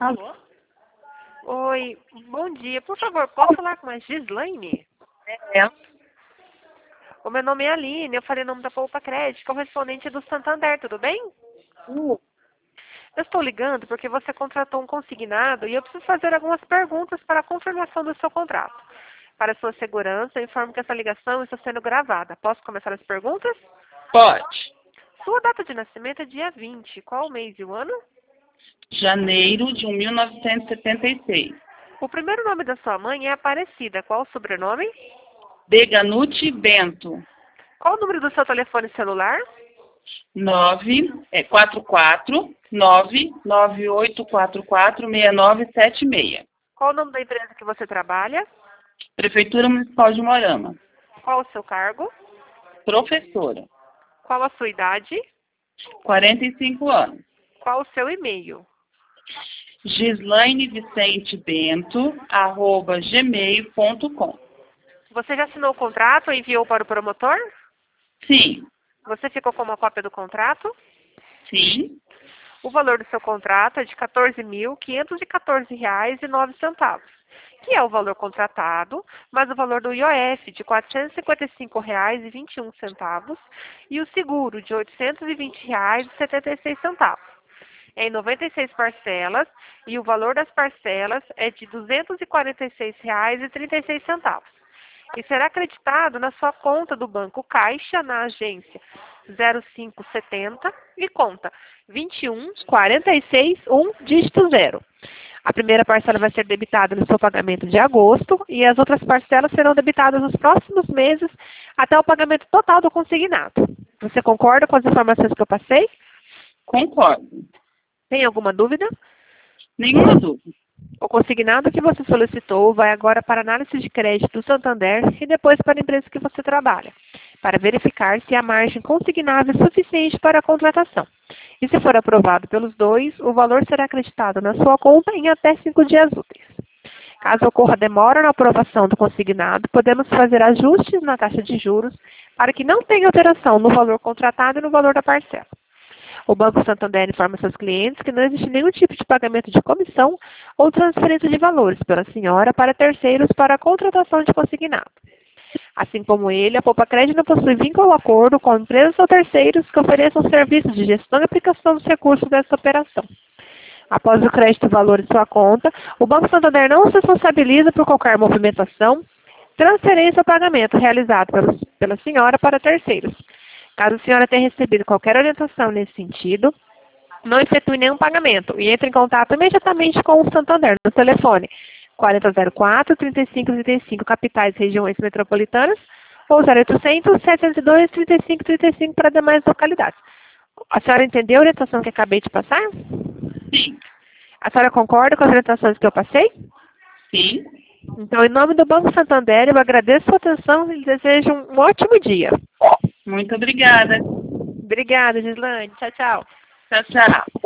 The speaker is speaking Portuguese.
Alô? Oi, bom dia. Por favor, posso falar com a Gislaine? É. O meu nome é Aline, eu falei o nome da Poupa Crédito, correspondente do Santander, tudo bem? Eu estou ligando porque você contratou um consignado e eu preciso fazer algumas perguntas para a confirmação do seu contrato. Para sua segurança, eu informo que essa ligação está sendo gravada. Posso começar as perguntas? Pode. Sua data de nascimento é dia 20. Qual o mês e o ano? Janeiro de 1976. O primeiro nome da sua mãe é Aparecida. Qual o sobrenome? Deganucci Bento. Qual o número do seu telefone celular? 44998446976. Qual o nome da empresa que você trabalha? Prefeitura Municipal de Moarama. Qual o seu cargo? Professora. Qual a sua idade? 45 anos. Qual o seu e-mail? gislainevicentebento@gmail.com. Você já assinou o contrato e enviou para o promotor? Sim. Você ficou com uma cópia do contrato? Sim. O valor do seu contrato é de R$ 14.514,09, que é o valor contratado, mais o valor do IOF de R$ 455,21 e o seguro de R$ 820,76. É em 96 parcelas e o valor das parcelas é de R$ 246,36. E será acreditado na sua conta do Banco Caixa, na agência 0570 e conta 21461, dígito 0. A primeira parcela vai ser debitada no seu pagamento de agosto e as outras parcelas serão debitadas nos próximos meses até o pagamento total do consignado. Você concorda com as informações que eu passei? Concordo. Tem alguma dúvida? Nenhuma dúvida. O consignado que você solicitou vai agora para a análise de crédito do Santander e depois para a empresa que você trabalha, para verificar se a margem consignável é suficiente para a contratação. E se for aprovado pelos dois, o valor será acreditado na sua conta em até 5 dias úteis. Caso ocorra demora na aprovação do consignado, podemos fazer ajustes na taxa de juros para que não tenha alteração no valor contratado e no valor da parcela. O Banco Santander informa seus clientes que não existe nenhum tipo de pagamento de comissão ou transferência de valores pela senhora para terceiros para a contratação de consignado. Assim como ele, a Poupa Crédito não possui vínculo ou acordo com empresas ou terceiros que ofereçam serviços de gestão e aplicação dos recursos dessa operação. Após o crédito valor em sua conta, o Banco Santander não se responsabiliza por qualquer movimentação, transferência ou pagamento realizado pela senhora para terceiros. Caso a senhora tenha recebido qualquer orientação nesse sentido, não efetue nenhum pagamento e entre em contato imediatamente com o Santander no telefone 4004-3535, capitais e regiões metropolitanas, ou 0800-702-3535 para demais localidades. A senhora entendeu a orientação que acabei de passar? Sim. A senhora concorda com as orientações que eu passei? Sim. Então, em nome do Banco Santander, eu agradeço a sua atenção e desejo um ótimo dia. Muito obrigada. Obrigada, Gislaine. Tchau, tchau. Tchau, tchau.